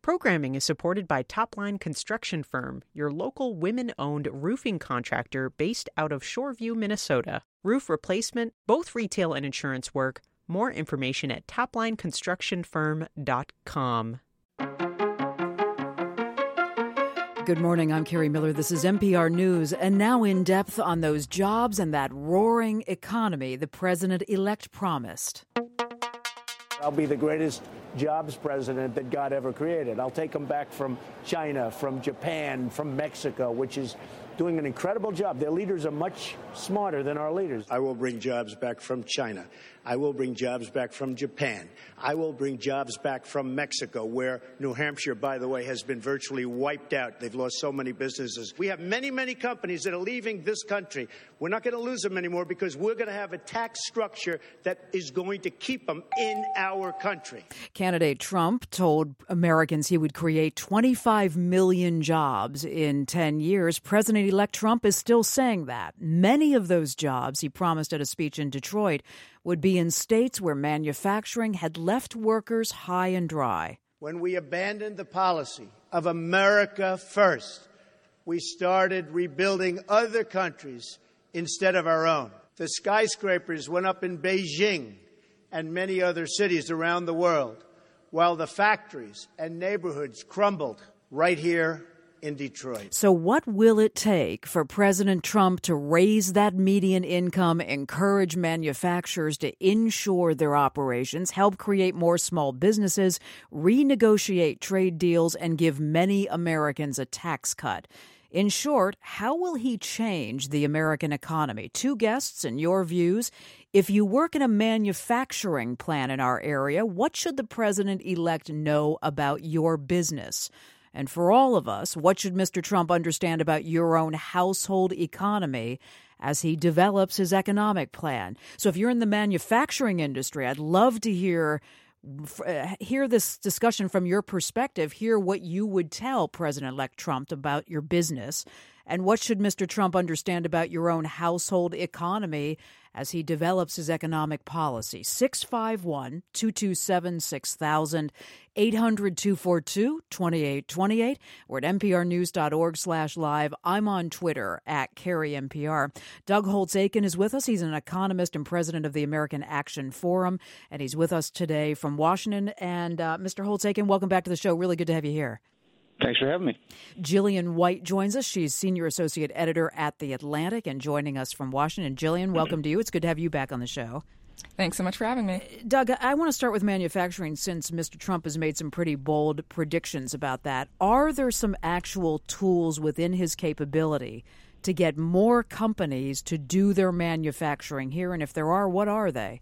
Programming is supported by Topline Construction Firm, your local women-owned roofing contractor based out of Shoreview, Minnesota. Roof replacement, both retail and insurance work. More information at toplineconstructionfirm.com. Good morning, I'm Carrie Miller. This is NPR News, and now in depth on those jobs and that roaring economy the president-elect promised. I'll be the greatest jobs president that God ever created. I'll take them back from China, from Japan, from Mexico, which is doing an incredible job. Their leaders are much smarter than our leaders. I will bring jobs back from China. I will bring jobs back from Japan. I will bring jobs back from Mexico, where New Hampshire, by the way, has been virtually wiped out. They've lost so many businesses. We have many, many companies that are leaving this country. We're not going to lose them anymore because we're going to have a tax structure that is going to keep them in our country. Candidate Trump told Americans he would create 25 million jobs in 10 years. President-elect Trump is still saying that. Many of those jobs, he promised at a speech in Detroit, would be in states where manufacturing had left workers high and dry. When we abandoned the policy of America first, we started rebuilding other countries instead of our own. The skyscrapers went up in Beijing and many other cities around the world, while the factories and neighborhoods crumbled right here in Detroit. So what will it take for President Trump to raise that median income, encourage manufacturers to inshore their operations, help create more small businesses, renegotiate trade deals, and give many Americans a tax cut? In short, how will he change the American economy? Two guests and your views. If you work in a manufacturing plant in our area, what should the president-elect know about your business? And for all of us, what should Mr. Trump understand about your own household economy as he develops his economic plan? So if you're in the manufacturing industry, I'd love to hear this discussion from your perspective, hear what you would tell President-elect Trump about your business. And what should Mr. Trump understand about your own household economy as he develops his economic policy? 651-227-6000, 800-242-2828. We're at nprnews.org/live. I'm on Twitter at CarrieNPR. Doug Holtz-Eakin is with us. He's an economist and president of the American Action Forum, and he's with us today from Washington. And Mr. Holtz-Eakin, welcome back to the show. Really good to have you here. Thanks for having me. Jillian White joins us. She's senior associate editor at The Atlantic and joining us from Washington. Jillian, welcome to you. It's good to have you back on the show. Thanks so much for having me. Doug, I want to start with manufacturing since Mr. Trump has made some pretty bold predictions about that. Are there some actual tools within his capability to get more companies to do their manufacturing here? And if there are, what are they?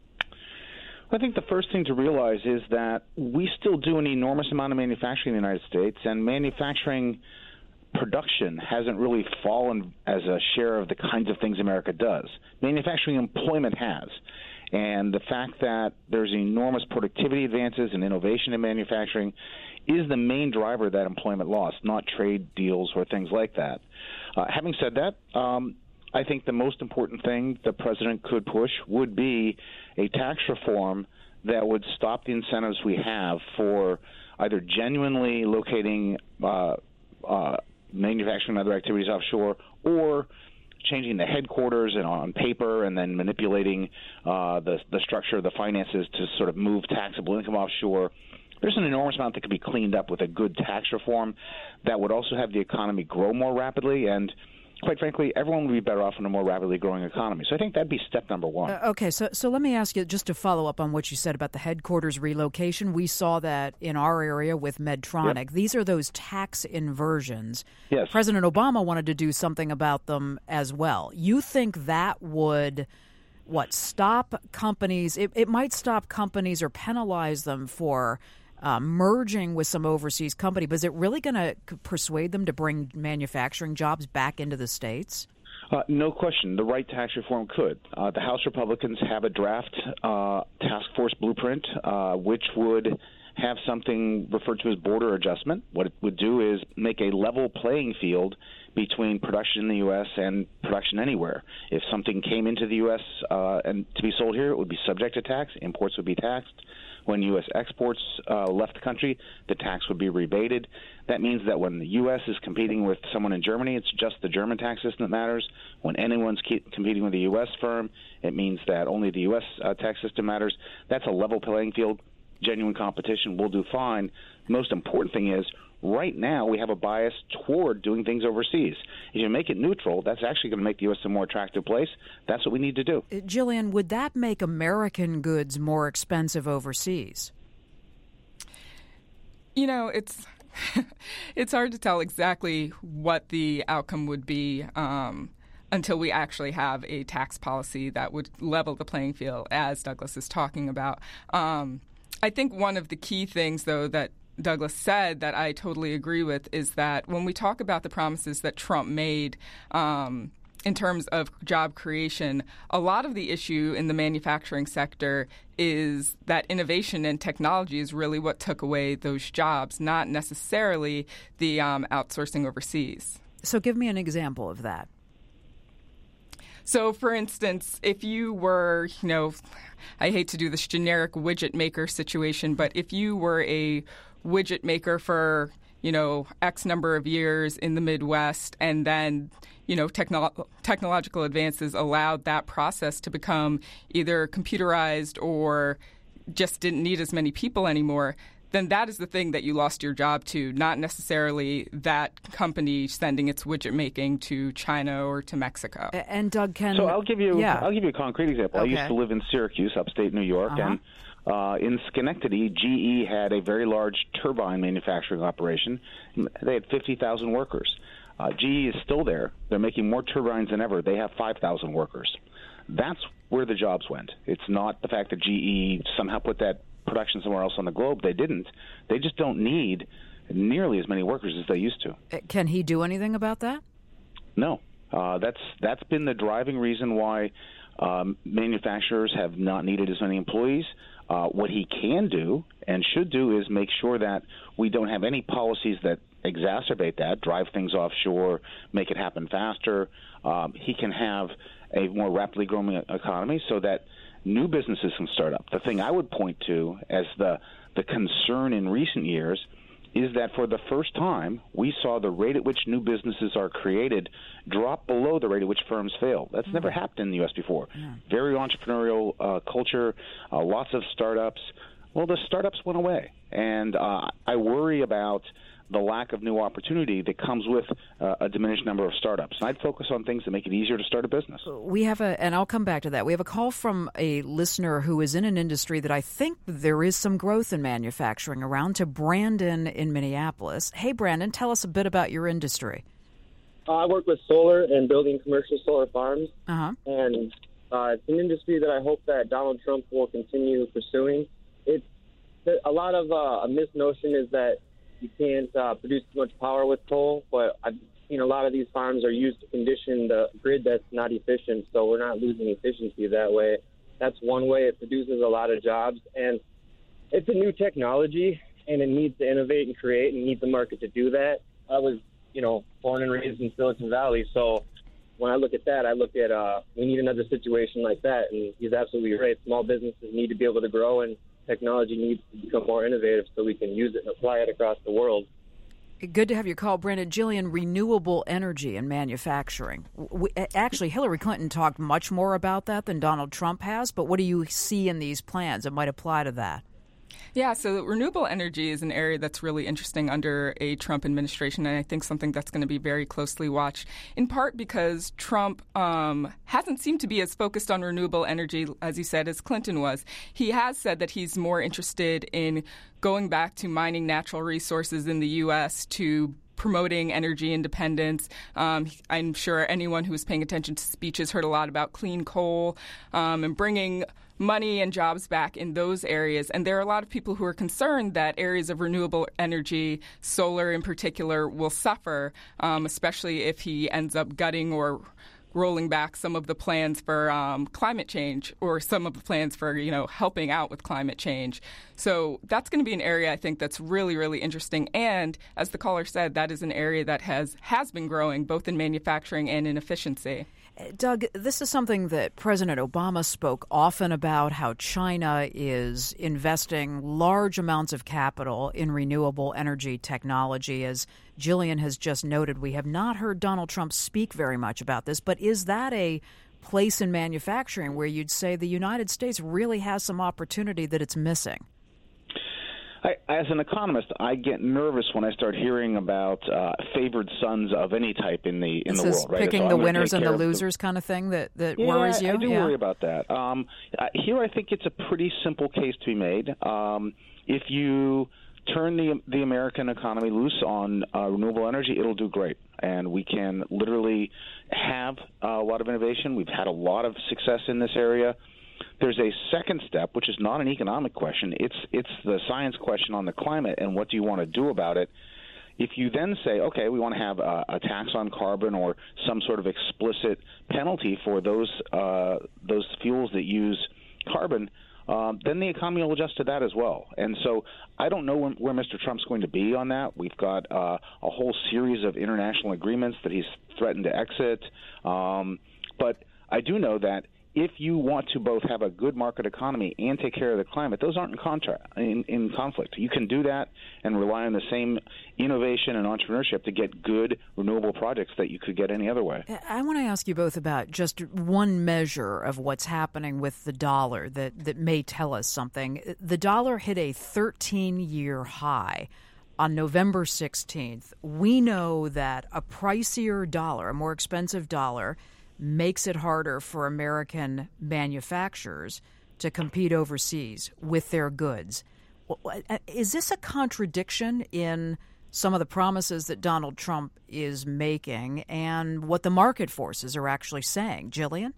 I think the first thing to realize is that we still do an enormous amount of manufacturing in the United States, and manufacturing production hasn't really fallen as a share of the kinds of things America does. Manufacturing employment has. And the fact that there's enormous productivity advances and innovation in manufacturing is the main driver of that employment loss, not trade deals or things like that. Having said that, I think the most important thing the president could push would be a tax reform that would stop the incentives we have for either genuinely locating manufacturing and other activities offshore, or changing the headquarters and on paper and then manipulating the structure of the finances to sort of move taxable income offshore. There's an enormous amount that could be cleaned up with a good tax reform that would also have the economy grow more rapidly, and quite frankly, everyone would be better off in a more rapidly growing economy. So I think that'd be step number one. Okay, so let me ask you, just to follow up on what you said about the headquarters relocation. We saw that in our area with Medtronic. Yep. These are those tax inversions. Yes. President Obama wanted to do something about them as well. You think that would, stop companies? It might stop companies or penalize them for merging with some overseas company, but is it really going to persuade them to bring manufacturing jobs back into the States? No question. The right tax reform could. The House Republicans have a draft task force blueprint, which would have something referred to as border adjustment. What it would do is make a level playing field between production in the U.S. and production anywhere. If something came into the U.S. And to be sold here, it would be subject to tax. Imports would be taxed. When U.S. exports left the country, the tax would be rebated. That means that when the U.S. is competing with someone in Germany, it's just the German tax system that matters. When anyone's competing with a U.S. firm, it means that only the U.S. Tax system matters. That's a level playing field, genuine competition. We'll do fine. Most important thing is, right now, we have a bias toward doing things overseas. If you make it neutral, that's actually going to make the U.S. a more attractive place. That's what we need to do. Jillian, would that make American goods more expensive overseas? You know, it's hard to tell exactly what the outcome would be until we actually have a tax policy that would level the playing field, as Douglas is talking about. I think one of the key things, though, that Douglas said that I totally agree with is that when we talk about the promises that Trump made in terms of job creation, a lot of the issue in the manufacturing sector is that innovation and technology is really what took away those jobs, not necessarily the outsourcing overseas. So give me an example of that. So, for instance, if you were, I hate to do this generic widget maker situation, but if you were a widget maker for, X number of years in the Midwest, and then, technological advances allowed that process to become either computerized or just didn't need as many people anymore, then that is the thing that you lost your job to, not necessarily that company sending its widget making to China or to Mexico. And Doug, So I'll give you a concrete example. Okay. I used to live in Syracuse, upstate New York, and in Schenectady, GE had a very large turbine manufacturing operation. They had 50,000 workers. GE is still there. They're making more turbines than ever. They have 5,000 workers. That's where the jobs went. It's not the fact that GE somehow put that production somewhere else on the globe. They didn't. They just don't need nearly as many workers as they used to. Can he do anything about that? No. That's been the driving reason why manufacturers have not needed as many employees. What he can do and should do is make sure that we don't have any policies that exacerbate that, drive things offshore, make it happen faster. He can have a more rapidly growing economy so that new businesses can start up. The thing I would point to as the concern in recent years is that for the first time, we saw the rate at which new businesses are created drop below the rate at which firms fail. That's never happened in the U.S. before. Yeah. Very entrepreneurial culture, lots of startups. Well, the startups went away, and I worry about the lack of new opportunity that comes with a diminished number of startups. And I'd focus on things that make it easier to start a business. We have and I'll come back to that. We have a call from a listener who is in an industry that I think there is some growth in manufacturing around, to Brandon in Minneapolis. Hey, Brandon, tell us a bit about your industry. I work with solar and building commercial solar farms. Uh-huh. And it's an industry that I hope that Donald Trump will continue pursuing. It's a lot of a misnotion is that you can't produce too much power with coal, but I've seen a lot of these farms are used to condition the grid that's not efficient, so we're not losing efficiency that way. That's one way. It produces a lot of jobs, and it's a new technology, and it needs to innovate and create and need the market to do that. I was, born and raised in Silicon Valley, so when I look at that, I look at we need another situation like that, and he's absolutely right. Small businesses need to be able to grow, and technology needs to become more innovative so we can use it and apply it across the world. Good to have your call, Brandon. Jillian, renewable energy and manufacturing. Actually, Hillary Clinton talked much more about that than Donald Trump has, but what do you see in these plans that might apply to that? Yeah, so renewable energy is an area that's really interesting under a Trump administration, and I think something that's going to be very closely watched, in part because Trump hasn't seemed to be as focused on renewable energy, as he said, as Clinton was. He has said that he's more interested in going back to mining natural resources in the U.S., to promoting energy independence. I'm sure anyone who was paying attention to speeches heard a lot about clean coal and bringing money and jobs back in those areas. And there are a lot of people who are concerned that areas of renewable energy, solar in particular, will suffer, especially if he ends up gutting or rolling back some of the plans for climate change, or some of the plans for, helping out with climate change. So that's going to be an area I think that's really, really interesting. And as the caller said, that is an area that has been growing both in manufacturing and in efficiency. Doug, this is something that President Obama spoke often about, how China is investing large amounts of capital in renewable energy technology. As Jillian has just noted, we have not heard Donald Trump speak very much about this, but is that a place in manufacturing where you'd say the United States really has some opportunity that it's missing? As an economist, I get nervous when I start hearing about favored sons of any type in the world. Right? Picking so the winners and the losers kind of thing that worries you? I do worry about that. Here I think it's a pretty simple case to be made. If you turn the American economy loose on renewable energy, it'll do great. And we can literally have a lot of innovation. We've had a lot of success in this area. There's a second step, which is not an economic question. It's the science question on the climate and what do you want to do about it. If you then say, okay, we want to have a tax on carbon or some sort of explicit penalty for those fuels that use carbon, then the economy will adjust to that as well. And so I don't know where Mr. Trump's going to be on that. We've got a whole series of international agreements that he's threatened to exit. But I do know that if you want to both have a good market economy and take care of the climate, those aren't in conflict. You can do that and rely on the same innovation and entrepreneurship to get good renewable projects that you could get any other way. I want to ask you both about just one measure of what's happening with the dollar that may tell us something. The dollar hit a 13-year high on November 16th. We know that a pricier dollar, a more expensive dollar, makes it harder for American manufacturers to compete overseas with their goods. Is this a contradiction in some of the promises that Donald Trump is making and what the market forces are actually saying? Jillian?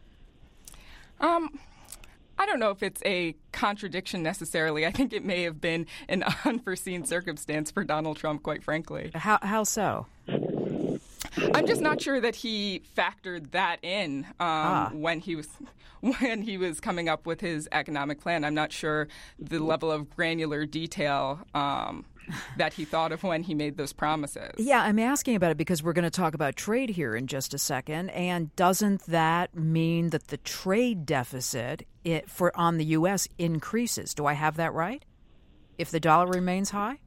I don't know if it's a contradiction necessarily. I think it may have been an unforeseen circumstance for Donald Trump, quite frankly. How so? I'm just not sure that he factored that in when he was coming up with his economic plan. I'm not sure the level of granular detail that he thought of when he made those promises. Yeah, I'm asking about it because we're going to talk about trade here in just a second. And doesn't that mean that the trade deficit on the U.S. increases? Do I have that right? If the dollar remains high?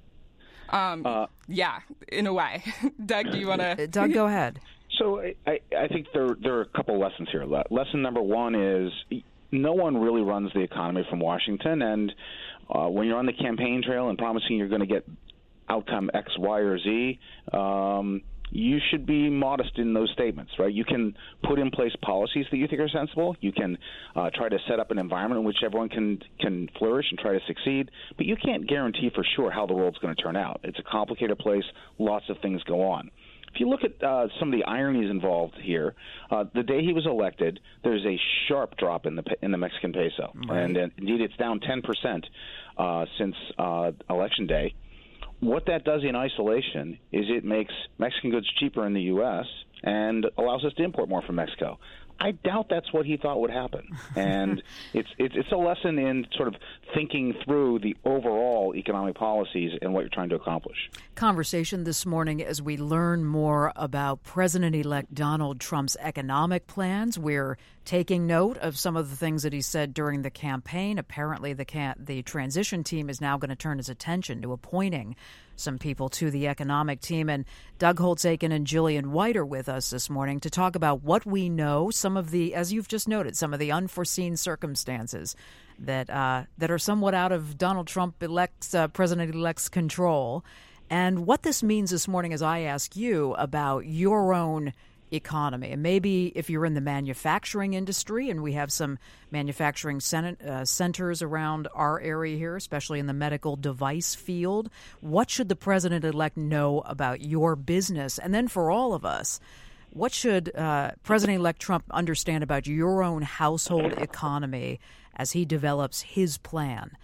Yeah, in a way. Doug, do you want to? Doug, go ahead. So I think there are a couple lessons here. Lesson number one is no one really runs the economy from Washington, and when you're on the campaign trail and promising you're going to get outcome X, Y, or Z, you should be modest in those statements, right? You can put in place policies that you think are sensible. You can try to set up an environment in which everyone can flourish and try to succeed, but you can't guarantee for sure how the world's going to turn out. It's a complicated place. Lots of things go on. If you look at some of the ironies involved here, the day he was elected, there's a sharp drop in the Mexican peso, right. And indeed it's down 10% since Election Day. What that does in isolation is it makes Mexican goods cheaper in the U.S. and allows us to import more from Mexico. I doubt that's what he thought would happen. And it's a lesson in sort of thinking through the overall economic policies and what you're trying to accomplish. Conversation this morning as we learn more about President-elect Donald Trump's economic plans. We're taking note of some of the things that he said during the campaign. Apparently, the transition team is now going to turn his attention to appointing some people to the economic team. And Doug Holtz-Eakin and Jillian White are with us this morning to talk about what we know, some of the, as you've just noted, some of the unforeseen circumstances that are somewhat out of Donald Trump President-elect's control, and what this means this morning as I ask you about your own economy. And maybe if you're in the manufacturing industry, and we have some manufacturing centers around our area here, especially in the medical device field, what should the president-elect know about your business? And then for all of us, what should President-elect Trump understand about your own household economy as he develops his plan?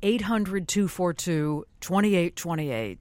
800-242-2828,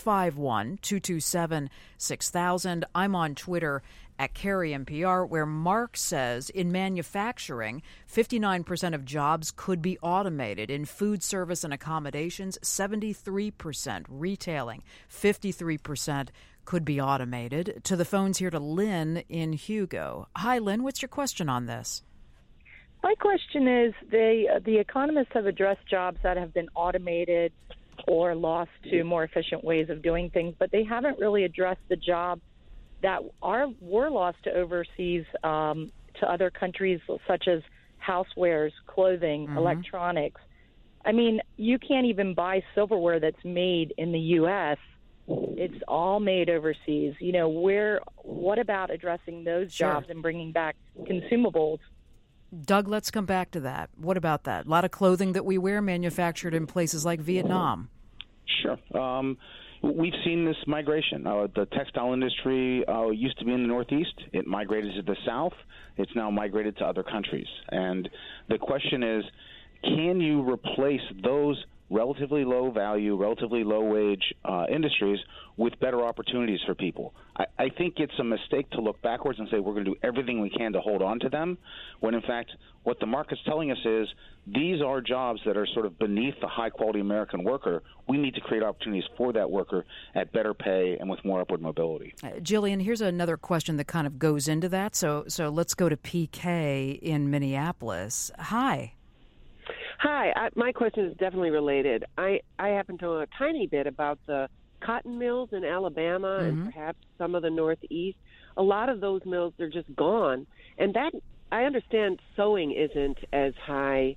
651-227-6000. I'm on Twitter at Carrie NPR, where Mark says in manufacturing, 59% of jobs could be automated. In food service and accommodations, 73%. Retailing, 53% could be automated. To the phones here to Lynn in Hugo. Hi, Lynn. What's your question on this? My question is, the economists have addressed jobs that have been automated or lost to more efficient ways of doing things, but they haven't really addressed the jobs that were lost to overseas, to other countries, such as housewares, clothing, electronics. I mean, you can't even buy silverware that's made in the U.S. It's all made overseas. You know, what about addressing those jobs and bringing back consumables? Doug, let's come back to that. What about that? A lot of clothing that we wear manufactured in places like Vietnam. Sure. We've seen this migration. The textile industry used to be in the Northeast. It migrated to the South. It's now migrated to other countries. And the question is, can you replace those relatively low value, relatively low wage industries with better opportunities for people? I think it's a mistake to look backwards and say we're going to do everything we can to hold on to them, when in fact what the market's telling us is these are jobs that are sort of beneath the high-quality American worker. We need to create opportunities for that worker at better pay and with more upward mobility. Jillian, here's another question that kind of goes into that. So let's go to PK in Minneapolis. Hi. Hi. My question is definitely related. I happen to know a tiny bit about the cotton mills in Alabama and perhaps some of the Northeast. A lot of those mills are just gone. And that, I understand sewing isn't as high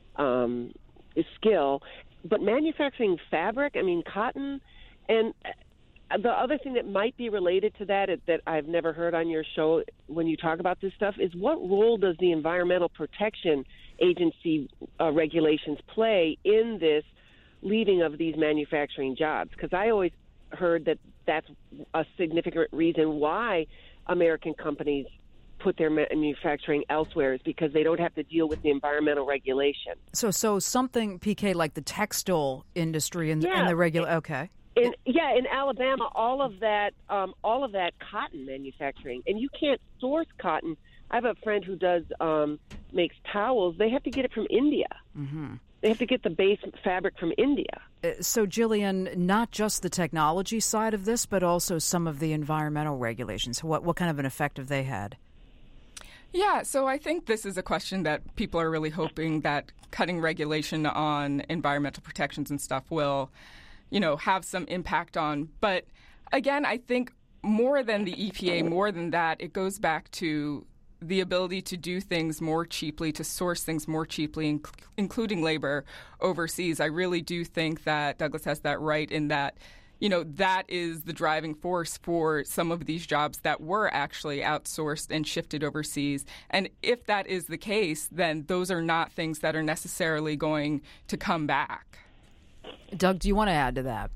skill, but manufacturing fabric, I mean cotton, and the other thing that might be related to that I've never heard on your show when you talk about this stuff is what role does the Environmental Protection Agency regulations play in this leaving of these manufacturing jobs? Because I always heard that that's a significant reason why American companies put their manufacturing elsewhere, is because they don't have to deal with the environmental regulation. So something, PK, like the textile industry and the regular, okay. In Alabama, all of that cotton manufacturing, and you can't source cotton. I have a friend who makes towels. They have to get it from India. Mm-hmm. They have to get the base fabric from India. So, Jillian, not just the technology side of this, but also some of the environmental regulations. What kind of an effect have they had? Yeah, so I think this is a question that people are really hoping that cutting regulation on environmental protections and stuff will, have some impact on. But again, I think more than the EPA, more than that, it goes back to the ability to do things more cheaply, to source things more cheaply, including labor overseas. I really do think that Douglas has that right in that, that is the driving force for some of these jobs that were actually outsourced and shifted overseas. And if that is the case, then those are not things that are necessarily going to come back. Doug, do you want to add to that?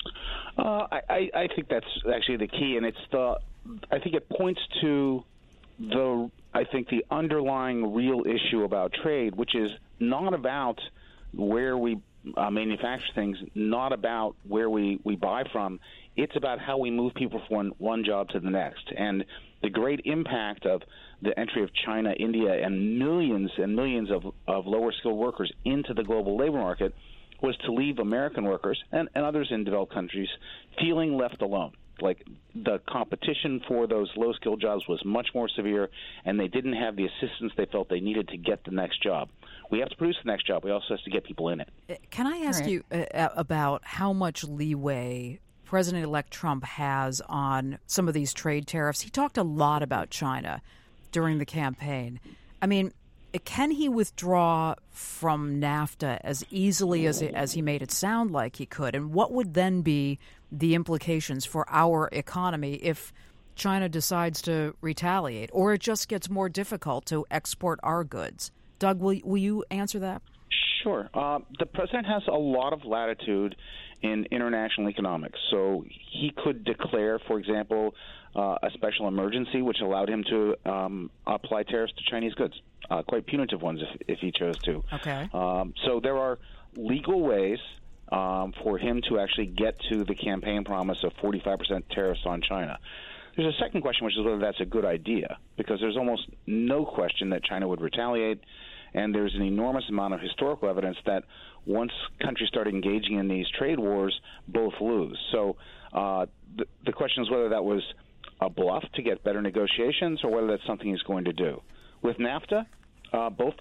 I think that's actually the key, and I think it points to the underlying real issue about trade, which is not about where we manufacture things, not about where we buy from. It's about how we move people from one job to the next. And the great impact of the entry of China, India, and millions of lower-skilled workers into the global labor market was to leave American workers and others in developed countries feeling left alone. Like the competition for those low-skilled jobs was much more severe, and they didn't have the assistance they felt they needed to get the next job. We have to produce the next job. We also have to get people in it. Can I ask you about how much leeway President-elect Trump has on some of these trade tariffs? He talked a lot about China during the campaign. I mean, can he withdraw from NAFTA as easily as he made it sound like he could? And what would then be the implications for our economy if China decides to retaliate, or it just gets more difficult to export our goods? Doug, will you answer that? Sure. The president has a lot of latitude in international economics. So he could declare, for example, a special emergency, which allowed him to apply tariffs to Chinese goods, quite punitive ones if he chose to. Okay. So there are legal ways for him to actually get to the campaign promise of 45% tariffs on China. There's a second question, which is whether that's a good idea, because there's almost no question that China would retaliate, and there's an enormous amount of historical evidence that once countries start engaging in these trade wars, both lose. So the question is whether that was a bluff to get better negotiations or whether that's something he's going to do. With NAFTA, both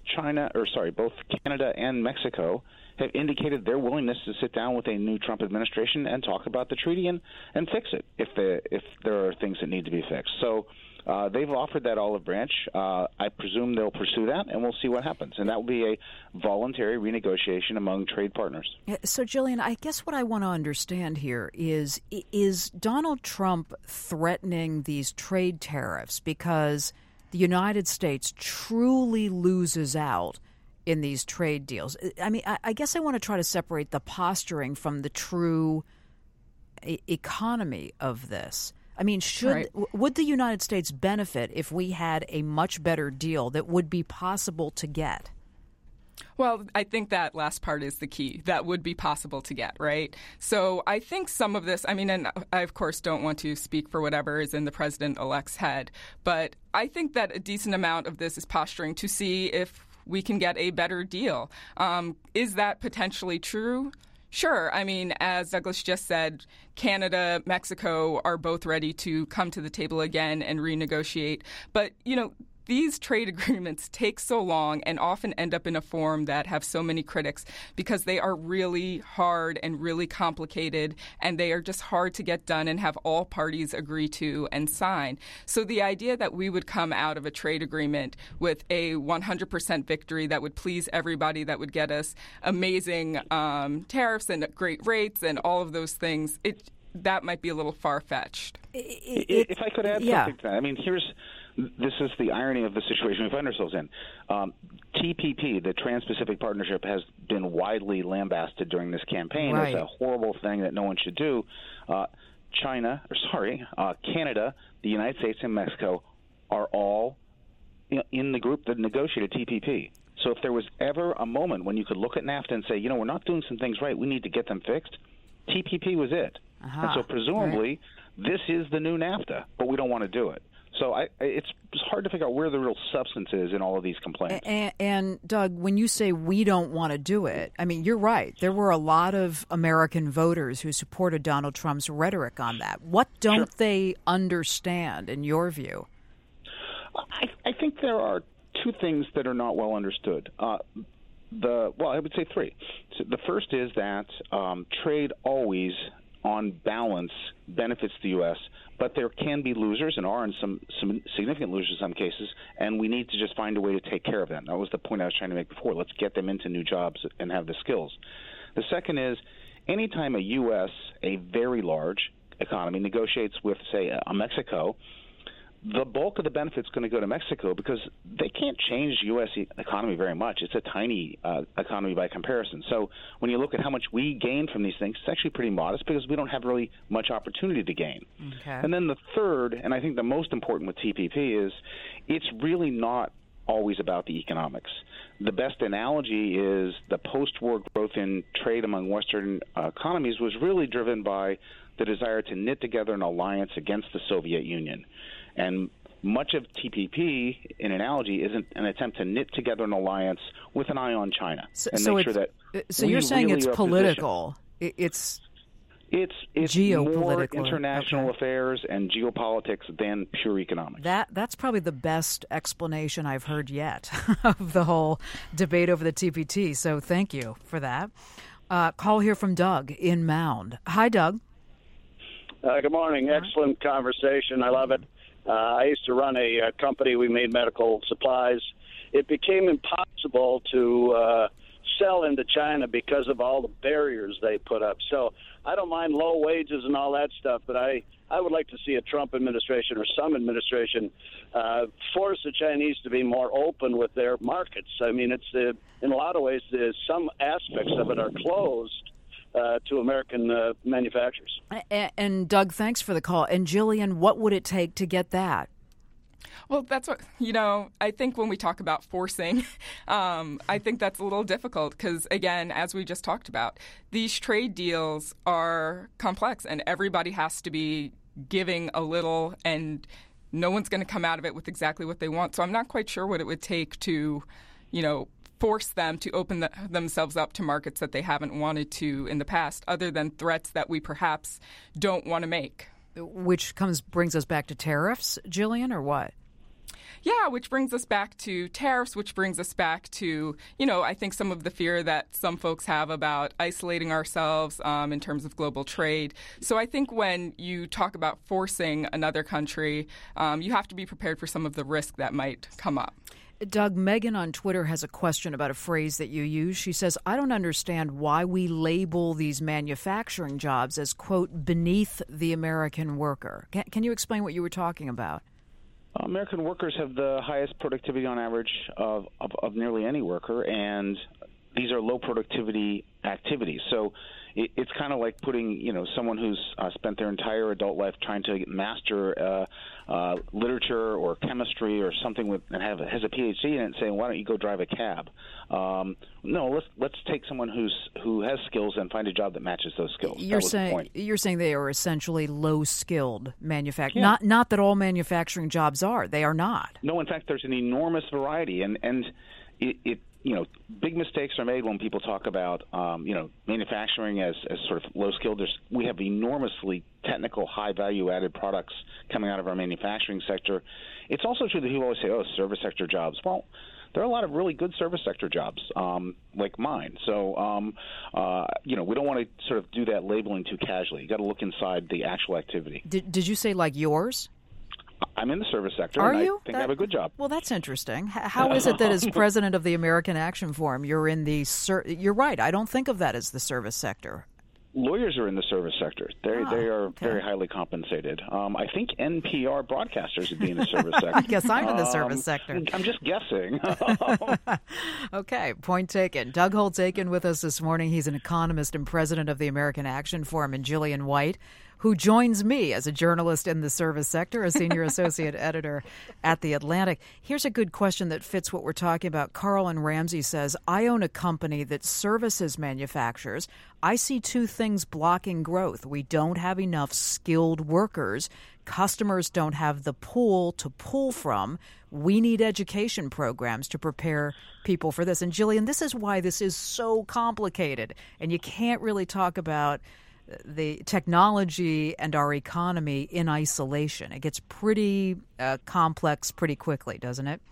Canada and Mexico have indicated their willingness to sit down with a new Trump administration and talk about the treaty and fix it if there are things that need to be fixed. So they've offered that olive branch. I presume they'll pursue that, and we'll see what happens. And that will be a voluntary renegotiation among trade partners. So, Jillian, I guess what I want to understand here is Donald Trump threatening these trade tariffs because the United States truly loses out in these trade deals? I mean, I guess I want to try to separate the posturing from the true economy of this. I mean, would the United States benefit if we had a much better deal that would be possible to get? Well, I think that last part is the key. That would be possible to get, right? So I think some of this, I mean, and I, of course, don't want to speak for whatever is in the president-elect's head, but I think that a decent amount of this is posturing to see if we can get a better deal. Is that potentially true? Sure. I mean, as Douglas just said, Canada, Mexico are both ready to come to the table again and renegotiate. But, you know, these trade agreements take so long and often end up in a form that have so many critics because they are really hard and really complicated, and they are just hard to get done and have all parties agree to and sign. So the idea that we would come out of a trade agreement with a 100% victory that would please everybody, that would get us amazing tariffs and great rates and all of those things, that might be a little far-fetched. If I could add something to that. I mean, this is the irony of the situation we find ourselves in. TPP, the Trans-Pacific Partnership, has been widely lambasted during this campaign as a horrible thing that no one should do. Canada, the United States, and Mexico are all in the group that negotiated TPP. So if there was ever a moment when you could look at NAFTA and say, you know, we're not doing some things right, we need to get them fixed, TPP was it. And so presumably this is the new NAFTA, but we don't want to do it. So it's hard to figure out where the real substance is in all of these complaints. And Doug, when you say we don't want to do it, I mean, you're right. There were a lot of American voters who supported Donald Trump's rhetoric on that. What don't they understand, in your view? I think there are two things that are not well understood. I would say three. So the first is that trade always, on balance, benefits the U.S., but there can be losers and are, and some significant losers in some cases, and we need to just find a way to take care of them. That was the point I was trying to make before. Let's get them into new jobs and have the skills. The second is anytime a U.S., a very large economy, negotiates with, say, a Mexico, the bulk of the benefit's going to go to Mexico because they can't change the U.S. economy very much. It's a tiny economy by comparison. So when you look at how much we gain from these things, it's actually pretty modest because we don't have really much opportunity to gain. Okay. And then the third, and I think the most important with TPP, is it's really not always about the economics. The best analogy is the post-war growth in trade among Western economies was really driven by the desire to knit together an alliance against the Soviet Union. And much of TPP, in analogy, is an attempt to knit together an alliance with an eye on China and make sure that. So you're saying it's political. It's geopolitical, more international affairs and geopolitics than pure economics. That's probably the best explanation I've heard yet of the whole debate over the TPP. So thank you for that. Call here from Doug in Mound. Hi, Doug. Good morning. Excellent conversation. I love it. I used to run a company. We made medical supplies. It became impossible to sell into China because of all the barriers they put up. So I don't mind low wages and all that stuff, but I would like to see a Trump administration or some administration force the Chinese to be more open with their markets. I mean, it's in a lot of ways, some aspects of it are closed to American manufacturers. And Doug, thanks for the call. And Jillian, what would it take to get that? Well, that's what, I think when we talk about forcing, I think that's a little difficult because, again, as we just talked about, these trade deals are complex and everybody has to be giving a little and no one's going to come out of it with exactly what they want. So I'm not quite sure what it would take to, force them to open themselves up to markets that they haven't wanted to in the past, other than threats that we perhaps don't want to make. Which brings us back to tariffs, Jillian, or what? Yeah, which brings us back to tariffs, which brings us back to, I think some of the fear that some folks have about isolating ourselves in terms of global trade. So I think when you talk about forcing another country, you have to be prepared for some of the risk that might come up. Doug, Megan on Twitter has a question about a phrase that you use. She says, I don't understand why we label these manufacturing jobs as, quote, beneath the American worker. Can you explain what you were talking about? American workers have the highest productivity on average of nearly any worker, and these are low productivity activities. So it's kind of like putting, someone who's spent their entire adult life trying to master literature or chemistry or something and has a PhD in it, and saying, why don't you go drive a cab? No, let's take someone who has skills and find a job that matches those skills. You're saying they are essentially low-skilled manufacturing. Yeah. Not that all manufacturing jobs are. They are not. No, in fact, there's an enormous variety, and it big mistakes are made when people talk about, manufacturing as sort of low-skilled. We have enormously technical, high-value-added products coming out of our manufacturing sector. It's also true that people always say, service sector jobs. Well, there are a lot of really good service sector jobs, like mine. So, we don't want to sort of do that labeling too casually. You got to look inside the actual activity. Did you say like yours? I'm in the service sector. Are and you? I think I have a good job. Well, that's interesting. How is it that as president of the American Action Forum, you're in the you're right. I don't think of that as the service sector. Lawyers are in the service sector. They are very highly compensated. I think NPR broadcasters would be in the service sector. I guess I'm in the service sector. I'm just guessing. Okay, point taken. Doug Holtz-Eakin with us this morning. He's an economist and president of the American Action Forum, and Jillian White, who joins me as a journalist in the service sector, a senior associate editor at The Atlantic. Here's a good question that fits what we're talking about. Carl and Ramsey says, I own a company that services manufacturers. I see two things blocking growth. We don't have enough skilled workers. Customers don't have the pool to pull from. We need education programs to prepare people for this. And Jillian, this is why this is so complicated. And you can't really talk about the technology and our economy in isolation. It gets pretty complex pretty quickly, doesn't it?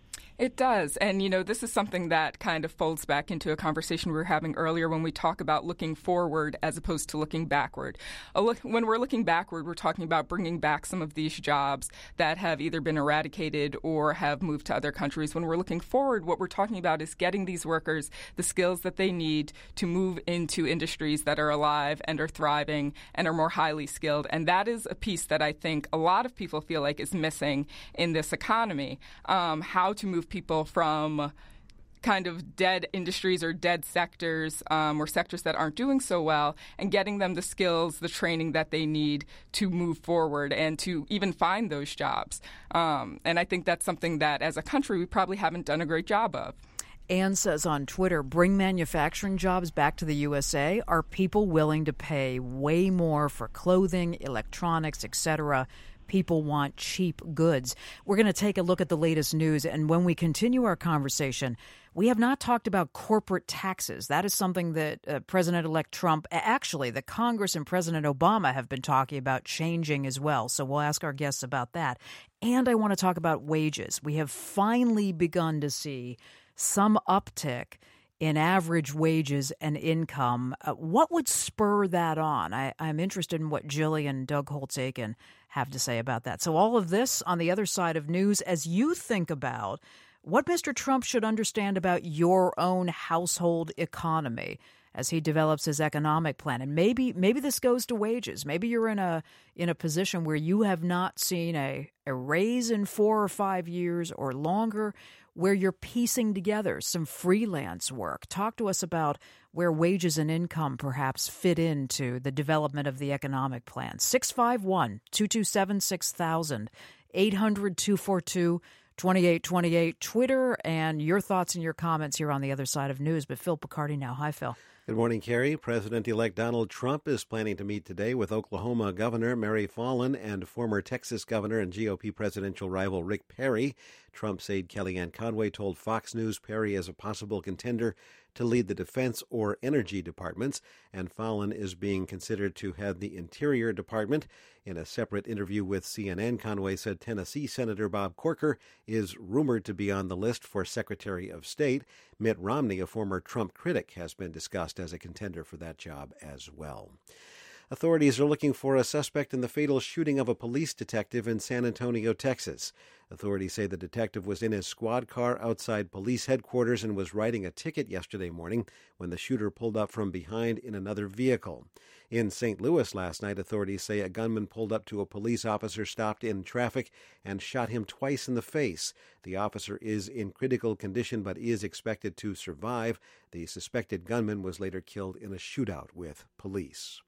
It does. And, this is something that kind of folds back into a conversation we were having earlier when we talk about looking forward as opposed to looking backward. When we're looking backward, we're talking about bringing back some of these jobs that have either been eradicated or have moved to other countries. When we're looking forward, what we're talking about is getting these workers the skills that they need to move into industries that are alive and are thriving and are more highly skilled. And that is a piece that I think a lot of people feel like is missing in this economy, how to move people from kind of dead industries or dead sectors or sectors that aren't doing so well and getting them the skills, the training that they need to move forward and to even find those jobs. And I think that's something that as a country we probably haven't done a great job of. Ann says on Twitter, bring manufacturing jobs back to the USA. Are people willing to pay way more for clothing, electronics, etc.? People want cheap goods. We're going to take a look at the latest news, and when we continue our conversation, we have not talked about corporate taxes. That is something that President-elect Trump, actually, the Congress and President Obama have been talking about changing as well. So we'll ask our guests about that. And I want to talk about wages. We have finally begun to see some uptick in average wages and income. What would spur that on? I'm interested in what Jillian and Doug Holtz-Eakin have to say about that. So all of this on the other side of news as you think about what Mr. Trump should understand about your own household economy as he develops his economic plan. And maybe this goes to wages. Maybe you're in a position where you have not seen a raise in 4 or 5 years or longer, where you're piecing together some freelance work. Talk to us about where wages and income perhaps fit into the development of the economic plan. 651-227-6000 800-242-2828. Twitter and your thoughts and your comments here on the other side of news. But Phil Picardi now. Hi, Phil. Good morning, Carrie. President-elect Donald Trump is planning to meet today with Oklahoma Governor Mary Fallin and former Texas Governor and GOP presidential rival Rick Perry. Trump's aide Kellyanne Conway told Fox News Perry is a possible contender to lead the Defense or Energy departments, and Fallin is being considered to head the Interior Department. In a separate interview with CNN, Conway said Tennessee Senator Bob Corker is rumored to be on the list for Secretary of State. Mitt Romney, a former Trump critic, has been discussed as a contender for that job as well. Authorities are looking for a suspect in the fatal shooting of a police detective in San Antonio, Texas. Authorities say the detective was in his squad car outside police headquarters and was writing a ticket yesterday morning when the shooter pulled up from behind in another vehicle. In St. Louis last night, authorities say a gunman pulled up to a police officer stopped in traffic and shot him twice in the face. The officer is in critical condition but is expected to survive. The suspected gunman was later killed in a shootout with police.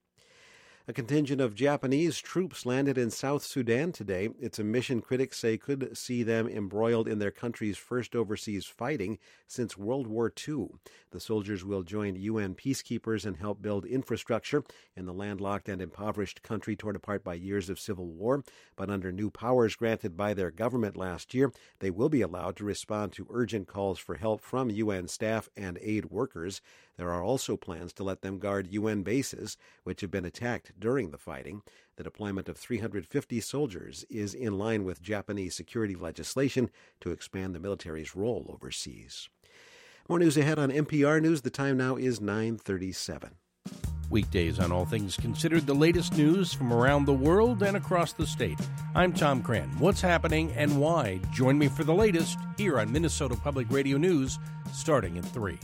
A contingent of Japanese troops landed in South Sudan today. It's a mission critics say could see them embroiled in their country's first overseas fighting since World War II. The soldiers will join UN peacekeepers and help build infrastructure in the landlocked and impoverished country torn apart by years of civil war. But under new powers granted by their government last year, they will be allowed to respond to urgent calls for help from UN staff and aid workers. There are also plans to let them guard UN bases, which have been attacked during the fighting. The deployment of 350 soldiers is in line with Japanese security legislation to expand the military's role overseas. More news ahead on NPR News. The time now is 9:37. Weekdays on All Things Considered, the latest news from around the world and across the state. I'm Tom Cran. What's happening and why? Join me for the latest here on Minnesota Public Radio News, starting at 3.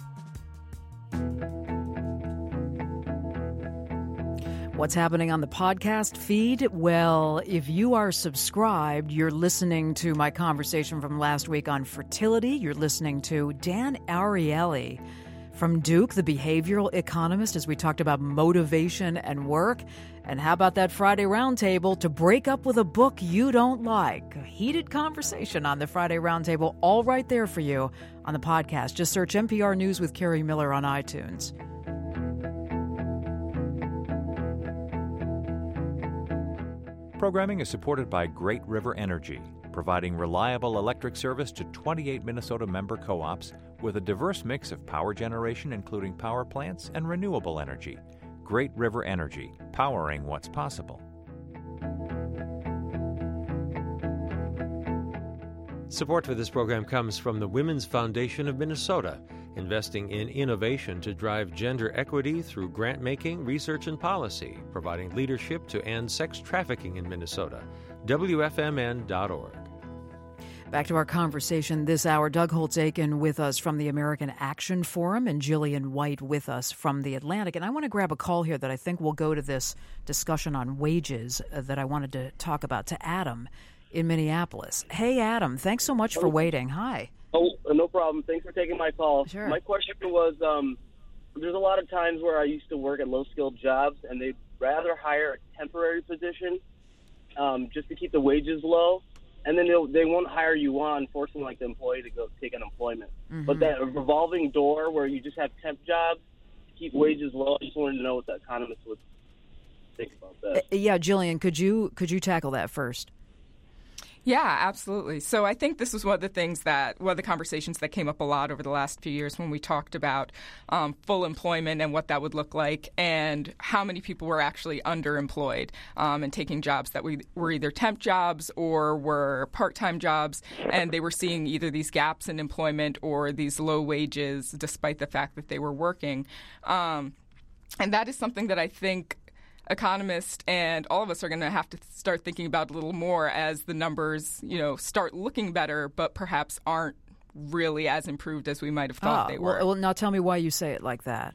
What's happening on the podcast feed? Well, if you are subscribed, you're listening to my conversation from last week on fertility. You're listening to Dan Ariely from Duke, the behavioral economist, as we talked about motivation and work. And how about that Friday Roundtable to break up with a book you don't like? A heated conversation on the Friday Roundtable, all right there for you on the podcast. Just search NPR News with Carrie Miller on iTunes. Programming is supported by Great River Energy, providing reliable electric service to 28 Minnesota member co-ops with a diverse mix of power generation, including power plants and renewable energy. Great River Energy, powering what's possible. Support for this program comes from the Women's Foundation of Minnesota, investing in innovation to drive gender equity through grant-making, research, and policy, providing leadership to end sex trafficking in Minnesota. WFMN.org. Back to our conversation this hour. Doug Holtz-Eakin with us from the American Action Forum and Jillian White with us from The Atlantic. And I want to grab a call here that I think will go to this discussion on wages that I wanted to talk about, to Adam in Minneapolis. Hey, Adam, thanks so much for waiting. Hi. Oh, no problem. Thanks for taking my call. Sure. My question was, there's a lot of times where I used to work at low-skilled jobs, and they'd rather hire a temporary position just to keep the wages low, and then they won't hire you on, forcing like the employee to go take unemployment. Mm-hmm. But that revolving door where you just have temp jobs to keep wages low, I just wanted to know what the economists would think about that. Yeah, Jillian, could you tackle that first? Yeah, absolutely. So I think this was one of the conversations that came up a lot over the last few years when we talked about full employment and what that would look like and how many people were actually underemployed and taking jobs that were either temp jobs or were part-time jobs, and they were seeing either these gaps in employment or these low wages despite the fact that they were working. And that is something that I think economists and all of us are going to have to start thinking about a little more as the numbers, start looking better, but perhaps aren't really as improved as we might have thought they were. Well, now tell me why you say it like that.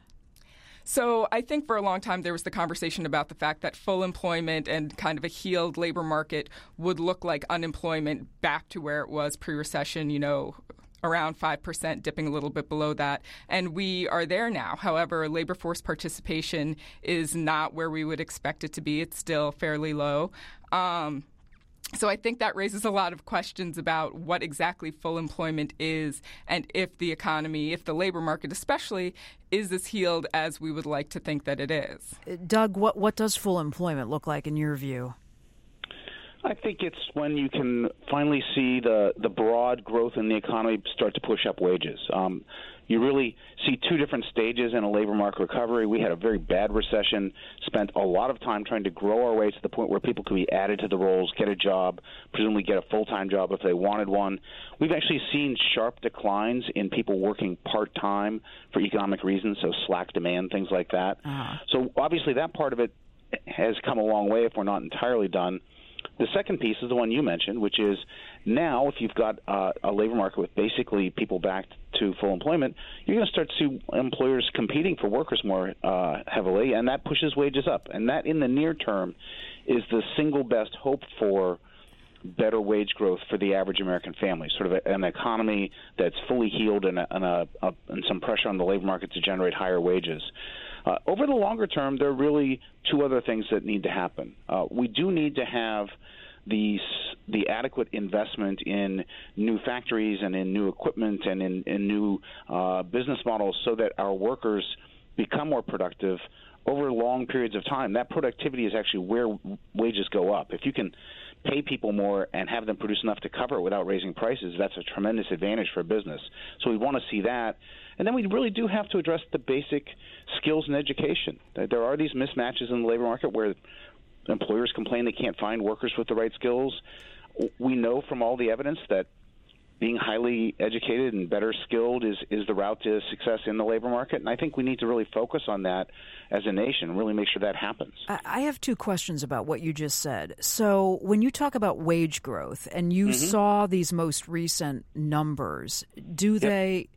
So I think for a long time there was the conversation about the fact that full employment and kind of a healed labor market would look like unemployment back to where it was pre-recession, around 5%, dipping a little bit below that. And we are there now. However, labor force participation is not where we would expect it to be. It's still fairly low. So I think that raises a lot of questions about what exactly full employment is and if the economy, if the labor market especially, is as healed as we would like to think that it is. Doug, what does full employment look like in your view? I think it's when you can finally see the broad growth in the economy start to push up wages. You really see two different stages in a labor market recovery. We had a very bad recession, spent a lot of time trying to grow our way to the point where people could be added to the roles, get a job, presumably get a full-time job if they wanted one. We've actually seen sharp declines in people working part-time for economic reasons, so slack demand, things like that. So obviously that part of it has come a long way if we're not entirely done. The second piece is the one you mentioned, which is now if you've got a labor market with basically people back to full employment, you're going to start to see employers competing for workers more heavily, and that pushes wages up. And that, in the near term, is the single best hope for better wage growth for the average American family, sort of an economy that's fully healed and some pressure on the labor market to generate higher wages. Over the longer term, there are really two other things that need to happen. We do need to have the adequate investment in new factories and in new equipment and in new business models so that our workers become more productive over long periods of time. That productivity is actually where wages go up. If you can pay people more and have them produce enough to cover it without raising prices, that's a tremendous advantage for a business. So we want to see that. And then we really do have to address the basic skills and education. There are these mismatches in the labor market where employers complain they can't find workers with the right skills. We know from all the evidence that being highly educated and better skilled is the route to success in the labor market. And I think we need to really focus on that as a nation and really make sure that happens. I have two questions about what you just said. So when you talk about wage growth and you saw these most recent numbers, do they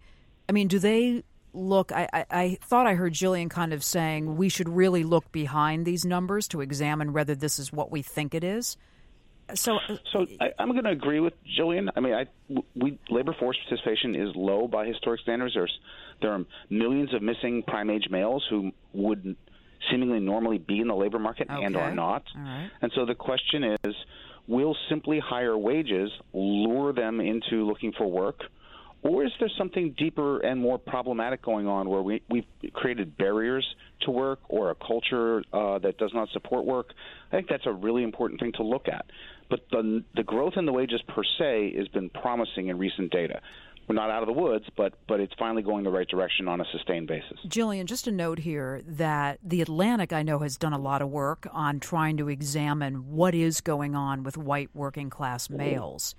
look, I thought I heard Jillian kind of saying we should really look behind these numbers to examine whether this is what we think it is. So I'm going to agree with Jillian. I mean, labor force participation is low by historic standards. There are millions of missing prime-age males who would seemingly normally be in the labor market and are not. All right. And so the question is, will simply higher wages lure them into looking for work? Or is there something deeper and more problematic going on where we've created barriers to work or a culture that does not support work? I think that's a really important thing to look at. But the growth in the wages per se has been promising in recent data. We're not out of the woods, but it's finally going the right direction on a sustained basis. Jillian, just a note here that The Atlantic, I know, has done a lot of work on trying to examine what is going on with white working-class males.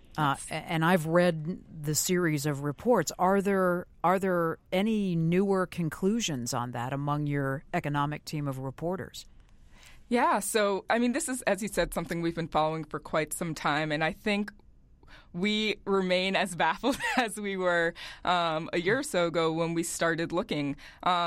And I've read the series of reports. Are there any newer conclusions on that among your economic team of reporters? Yeah, so, I mean, this is, as you said, something we've been following for quite some time, and I think we remain as baffled as we were a year or so ago when we started looking.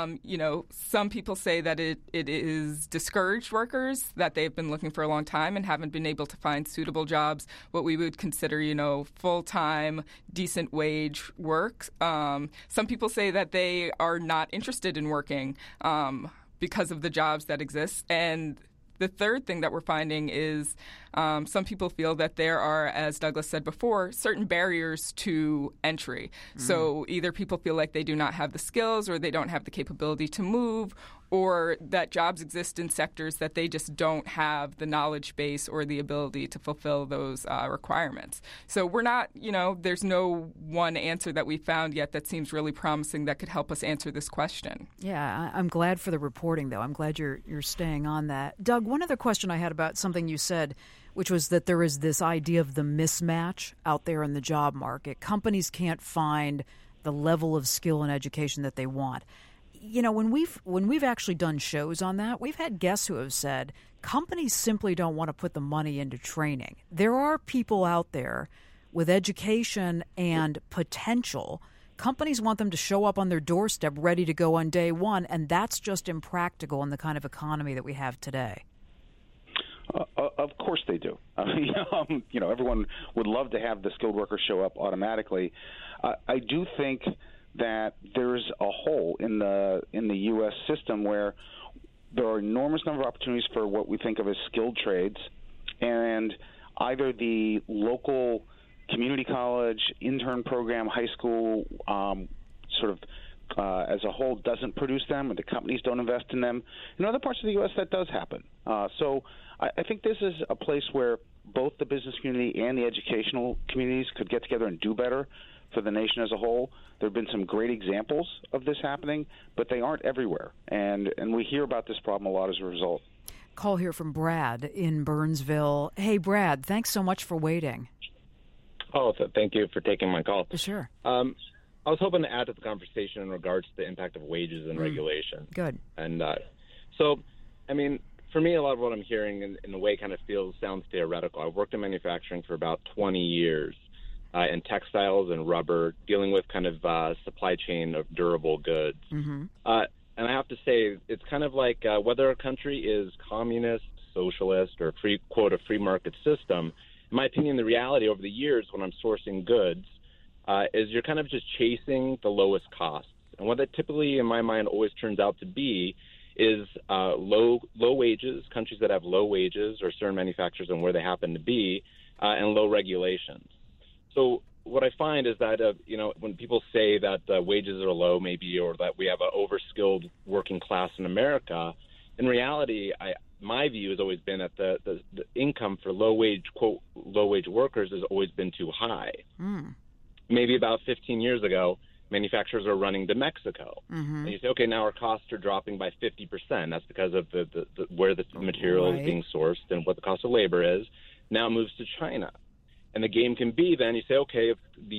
Some people say that it is discouraged workers, that they've been looking for a long time and haven't been able to find suitable jobs, what we would consider, full-time, decent wage work. Some people say that they are not interested in working because of the jobs that exist. And the third thing that we're finding is some people feel that there are, as Douglas said before, certain barriers to entry. So either people feel like they do not have the skills or they don't have the capability to move, or that jobs exist in sectors that they just don't have the knowledge base or the ability to fulfill those requirements. So we're not, there's no one answer that we found yet that seems really promising that could help us answer this question. Yeah, I'm glad for the reporting, though. I'm glad you're staying on that. Doug, one other question I had about something you said, which was that there is this idea of the mismatch out there in the job market. Companies can't find the level of skill and education that they want. When we've actually done shows on that, we've had guests who have said companies simply don't want to put the money into training. There are people out there with education and potential. Companies want them to show up on their doorstep ready to go on day one, and that's just impractical in the kind of economy that we have today. Of course they do. Everyone would love to have the skilled workers show up automatically. I do think that there's a hole in the U.S. system where there are enormous number of opportunities for what we think of as skilled trades, and either the local community college, intern program, high school, as a whole doesn't produce them, or the companies don't invest in them. In other parts of the U.S., that does happen. So I think this is a place where both the business community and the educational communities could get together and do better for the nation as a whole. There have been some great examples of this happening, but they aren't everywhere. And we hear about this problem a lot as a result. Call here from Brad in Burnsville. Hey, Brad, thanks so much for waiting. Oh, thank you for taking my call. Sure. I was hoping to add to the conversation in regards to the impact of wages and regulation. Good. And for me, a lot of what I'm hearing in a way kind of sounds theoretical. I've worked in manufacturing for about 20 years in textiles and rubber, dealing with kind of supply chain of durable goods. Mm-hmm. And I have to say, it's kind of like whether a country is communist, socialist, or a free market system. In my opinion, the reality over the years when I'm sourcing goods is you're kind of just chasing the lowest costs. And what that typically, in my mind, always turns out to be is low wages, countries that have low wages or certain manufacturers and where they happen to be, and low regulations. So what I find is that, when people say that wages are low maybe, or that we have an overskilled working class in America, in reality, my view has always been that the income for low wage workers has always been too high. Mm. Maybe about 15 years ago, manufacturers were running to Mexico. Mm-hmm. And you say, okay, now our costs are dropping by 50%. That's because of where the material is being sourced and what the cost of labor is. Now it moves to China. And the game can be then you say, okay, if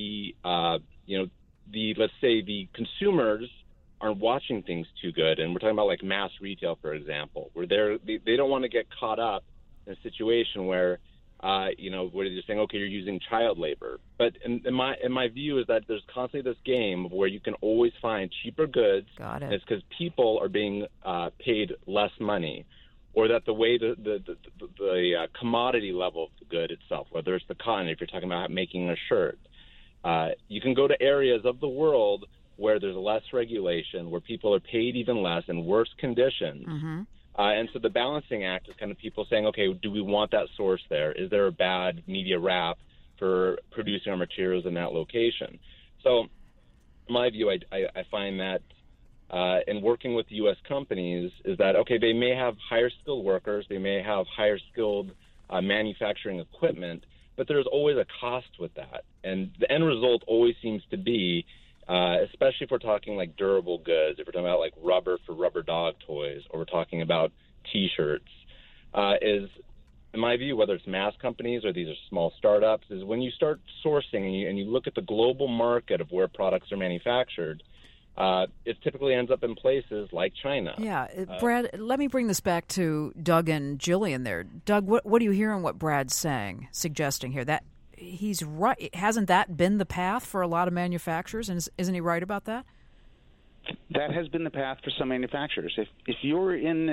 let's say the consumers aren't watching things too good, and we're talking about like mass retail, for example, where they don't want to get caught up in a situation where where they're saying, okay, you're using child labor. But in my view is that there's constantly this game where you can always find cheaper goods. Got it. And it's because people are being paid less money, or that the way the commodity level of the good itself, whether it's the cotton, if you're talking about making a shirt, you can go to areas of the world where there's less regulation, where people are paid even less in worse conditions. Mm-hmm. And so the balancing act is kind of people saying, okay, do we want that source there? Is there a bad media rap for producing our materials in that location? So in my view, I find that in working with U.S. companies is that, okay, they may have higher skilled workers, they may have higher skilled manufacturing equipment, but there's always a cost with that. And the end result always seems to be, especially if we're talking like durable goods, if we're talking about like rubber for rubber dog toys, or we're talking about T-shirts, is, in my view, whether it's mass companies or these are small startups, is when you start sourcing and you look at the global market of where products are manufactured, it typically ends up in places like China. Yeah. Brad, let me bring this back to Doug and Jillian there. Doug, what do you hear on what Brad's suggesting here? That he's right. Hasn't that been the path for a lot of manufacturers? And isn't he right about that? That has been the path for some manufacturers. If you're in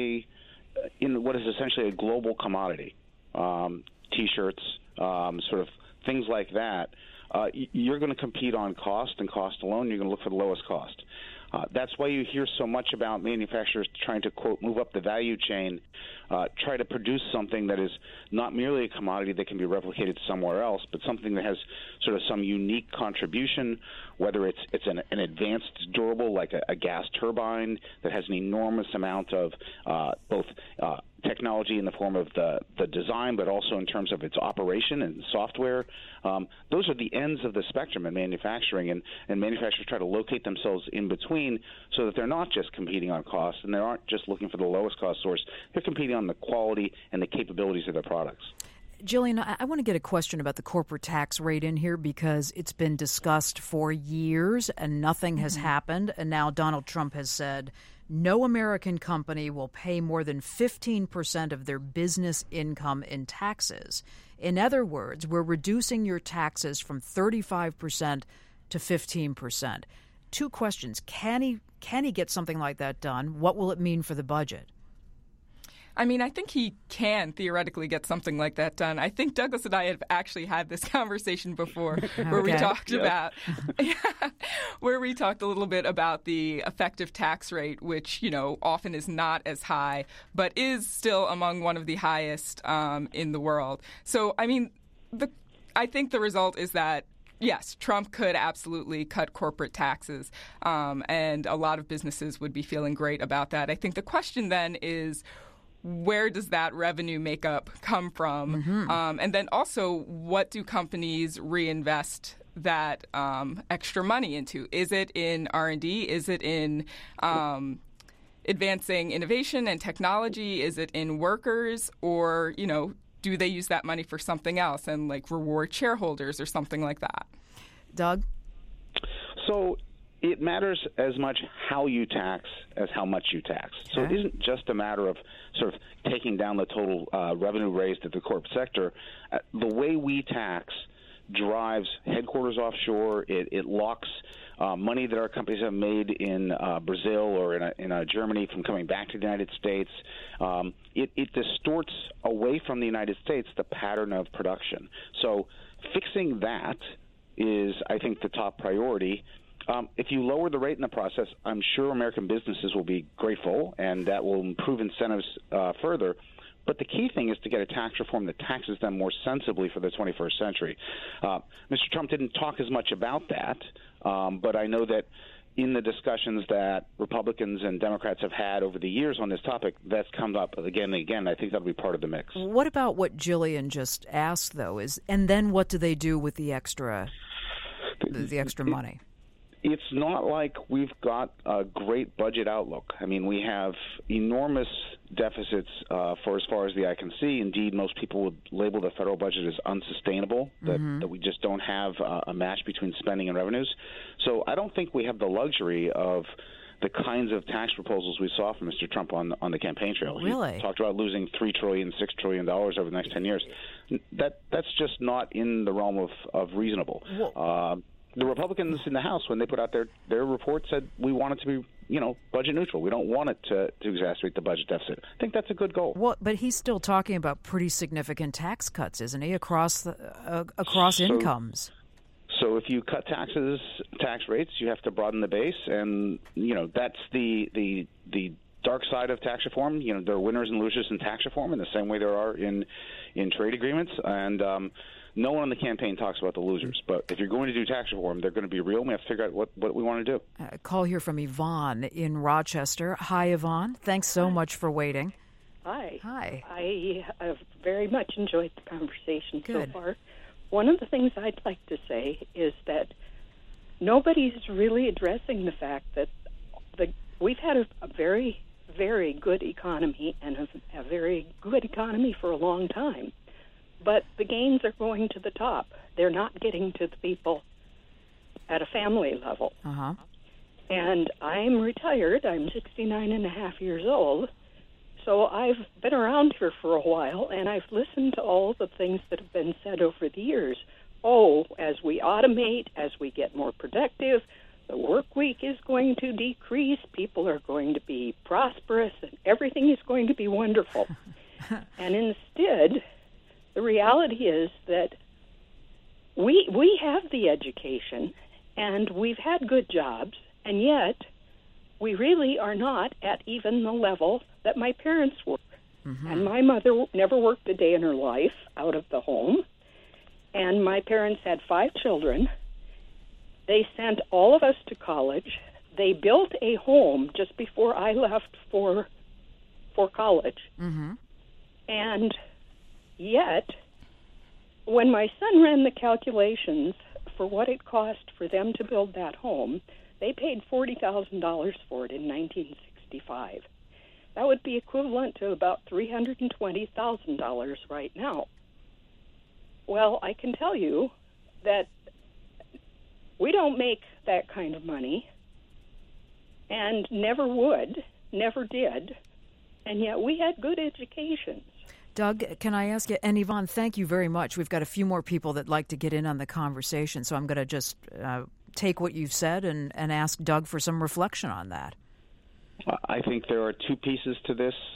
what is essentially a global commodity, T-shirts, sort of things like that, you're going to compete on cost and cost alone. You're going to look for the lowest cost. That's why you hear so much about manufacturers trying to, quote, move up the value chain, try to produce something that is not merely a commodity that can be replicated somewhere else, but something that has sort of some unique contribution, whether it's an advanced durable like a gas turbine that has an enormous amount of both technology in the form of the design, but also in terms of its operation and software. Those are the ends of the spectrum in manufacturing, and manufacturers try to locate themselves in between so that they're not just competing on cost and they aren't just looking for the lowest cost source. They're competing on the quality and the capabilities of their products. Jillian, I want to get a question about the corporate tax rate in here because it's been discussed for years and nothing has happened. And now Donald Trump has said no American company will pay more than 15% of their business income in taxes. In other words, we're reducing your taxes from 35% to 15%. Two questions. Can he get something like that done? What will it mean for the budget? I mean, I think he can theoretically get something like that done. I think Douglas and I have actually had this conversation before where we talked about where we talked a little bit about the effective tax rate, which, often is not as high, but is still among one of the highest in the world. So, I mean, I think the result is that yes, Trump could absolutely cut corporate taxes, and a lot of businesses would be feeling great about that. I think the question then is, where does that revenue makeup come from? Mm-hmm. And then also, what do companies reinvest that extra money into? Is it in R&D? Is it in advancing innovation and technology? Is it in workers? Or, do they use that money for something else and reward shareholders or something like that? Doug? So it matters as much how you tax as how much you tax. So it isn't just a matter of sort of taking down the total revenue raised at the corporate sector. The way we tax drives headquarters offshore. It locks money that our companies have made in Brazil or in Germany from coming back to the United States. It distorts away from the United States the pattern of production. So fixing that is, I think, the top priority. If you lower the rate in the process, I'm sure American businesses will be grateful, and that will improve incentives further. But the key thing is to get a tax reform that taxes them more sensibly for the 21st century. Mr. Trump didn't talk as much about that, but I know that in the discussions that Republicans and Democrats have had over the years on this topic, that's come up again and again. I think that'll be part of the mix. What about what Jillian just asked, though, and then what do they do with the extra money? It's not like we've got a great budget outlook. I mean, we have enormous deficits for as far as the eye can see. Indeed, most people would label the federal budget as unsustainable, that we just don't have a match between spending and revenues. So I don't think we have the luxury of the kinds of tax proposals we saw from Mr. Trump on the campaign trail. Really? He talked about losing $3 trillion, $6 trillion over the next 10 years. That's just not in the realm of reasonable. The Republicans in the House, when they put out their report, said we want it to be, budget neutral. We don't want it to exacerbate the budget deficit. I think that's a good goal. Well, but he's still talking about pretty significant tax cuts, isn't he, across incomes? So if you cut tax rates, you have to broaden the base, and that's the dark side of tax reform. There are winners and losers in tax reform in the same way there are in trade agreements, and no one on the campaign talks about the losers. But if you're going to do tax reform, they're going to be real, and we have to figure out what we want to do. A call here from Yvonne in Rochester. Hi, Yvonne. Thanks so much for waiting. Hi. Hi. I have very much enjoyed the conversation so Good. far. One of the things I'd like to say is that nobody's really addressing the fact that we've had a very, very good economy and a very good economy for a long time. But the gains are going to the top. They're not getting to the people at a family level. Uh-huh. And I'm retired. I'm 69 and a half years old. So I've been around here for a while, and I've listened to all the things that have been said over the years. Oh, as we automate, as we get more productive, the work week is going to decrease, people are going to be prosperous, and everything is going to be wonderful. And instead, the reality is that we have the education, and we've had good jobs, and yet we really are not at even the level that my parents were. Mm-hmm. And my mother never worked a day in her life out of the home. And my parents had 5 children. They sent all of us to college. They built a home just before I left for college. Mm-hmm. And yet, when my son ran the calculations for what it cost for them to build that home, they paid $40,000 for it in 1965. That would be equivalent to about $320,000 right now. Well, I can tell you that we don't make that kind of money and never would, never did, and yet we had good educations. Doug, can I ask you, and Yvonne, thank you very much. We've got a few more people that like to get in on the conversation, so I'm going to just take what you've said and ask Doug for some reflection on that. I think there are 2 pieces to this.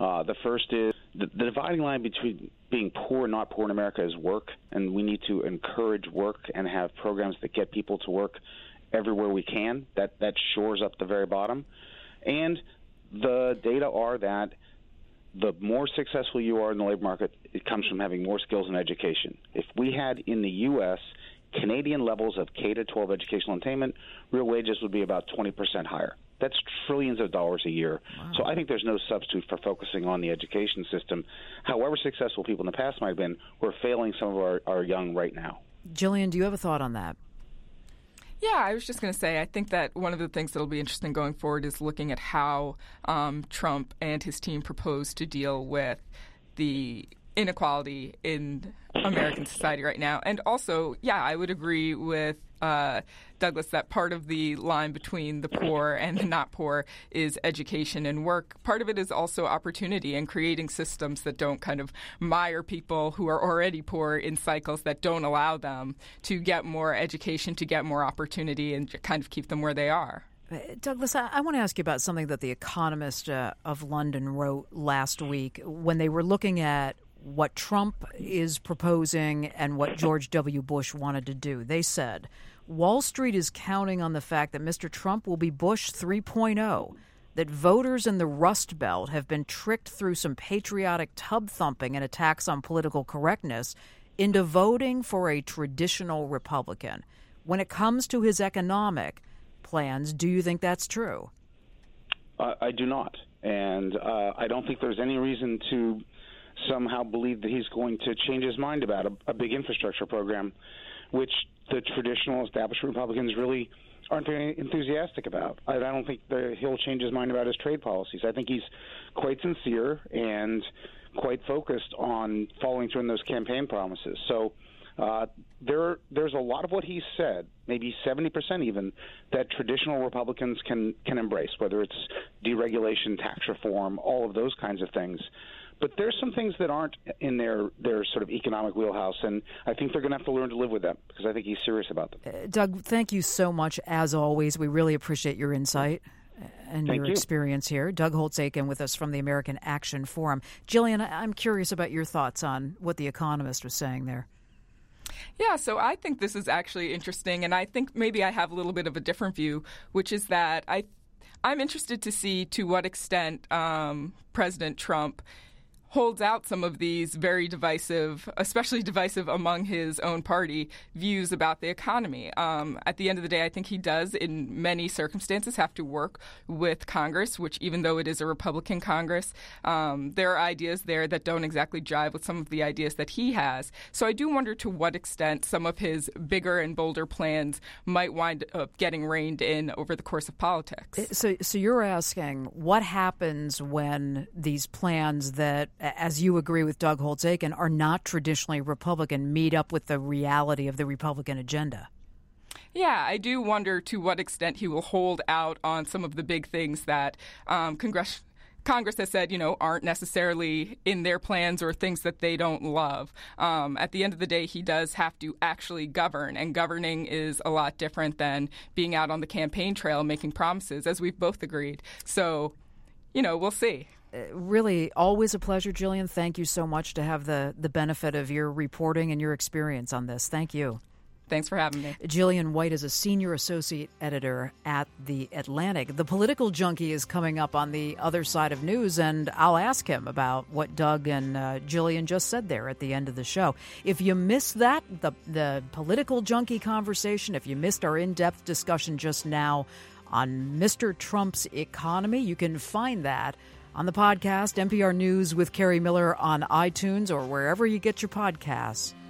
The first is the dividing line between being poor and not poor in America is work, and we need to encourage work and have programs that get people to work everywhere we can. That shores up the very bottom. And the data are that the more successful you are in the labor market, it comes from having more skills and education. If we had in the U.S. Canadian levels of K-12 educational attainment, real wages would be about 20% higher. That's trillions of dollars a year. Wow. So I think there's no substitute for focusing on the education system. However successful people in the past might have been, we're failing some of our young right now. Jillian, do you have a thought on that? Yeah, I was just going to say, I think that one of the things that will be interesting going forward is looking at how Trump and his team propose to deal with the inequality in American society right now. And also, yeah, I would agree with Douglas that part of the line between the poor and the not poor is education and work. Part of it is also opportunity and creating systems that don't kind of mire people who are already poor in cycles that don't allow them to get more education, to get more opportunity, and kind of keep them where they are. Douglas, I want to ask you about something that The Economist of London wrote last week when they were looking at what Trump is proposing and what George W. Bush wanted to do. They said, Wall Street is counting on the fact that Mr. Trump will be Bush 3.0, that voters in the Rust Belt have been tricked through some patriotic tub-thumping and attacks on political correctness into voting for a traditional Republican. When it comes to his economic plans, do you think that's true? I do not. And I don't think there's any reason to somehow believe that he's going to change his mind about a big infrastructure program, which the traditional established Republicans really aren't very enthusiastic about. I don't think he'll change his mind about his trade policies. I think he's quite sincere and quite focused on following through on those campaign promises. So there's a lot of what he said, maybe 70% even, that traditional Republicans can embrace, whether it's deregulation, tax reform, all of those kinds of things. But there's some things that aren't in their sort of economic wheelhouse, and I think they're going to have to learn to live with them because I think he's serious about them. Doug, thank you so much, as always. We really appreciate your insight and your experience here. Doug Holtz-Eakin with us from the American Action Forum. Jillian, I'm curious about your thoughts on what The Economist was saying there. Yeah, so I think this is actually interesting, and I think maybe I have a little bit of a different view, which is that I'm interested to see to what extent President Trump holds out some of these very divisive, especially divisive among his own party, views about the economy. At the end of the day, I think he does, in many circumstances, have to work with Congress, which even though it is a Republican Congress, there are ideas there that don't exactly jive with some of the ideas that he has. So I do wonder to what extent some of his bigger and bolder plans might wind up getting reined in over the course of politics. So you're asking what happens when these plans that, as you agree with Doug Holtz-Eakin, are not traditionally Republican meet up with the reality of the Republican agenda? Yeah, I do wonder to what extent he will hold out on some of the big things that Congress has said, aren't necessarily in their plans or things that they don't love. At the end of the day, he does have to actually govern, and governing is a lot different than being out on the campaign trail making promises, as we've both agreed. So, we'll see. Really, always a pleasure, Jillian. Thank you so much to have the benefit of your reporting and your experience on this. Thank you. Thanks for having me. Jillian White is a senior associate editor at The Atlantic. The Political Junkie is coming up on the other side of news, and I'll ask him about what Doug and Jillian just said there at the end of the show. If you missed that, the Political Junkie conversation, if you missed our in-depth discussion just now on Mr. Trump's economy, you can find that on the podcast, NPR News with Carrie Miller on iTunes or wherever you get your podcasts.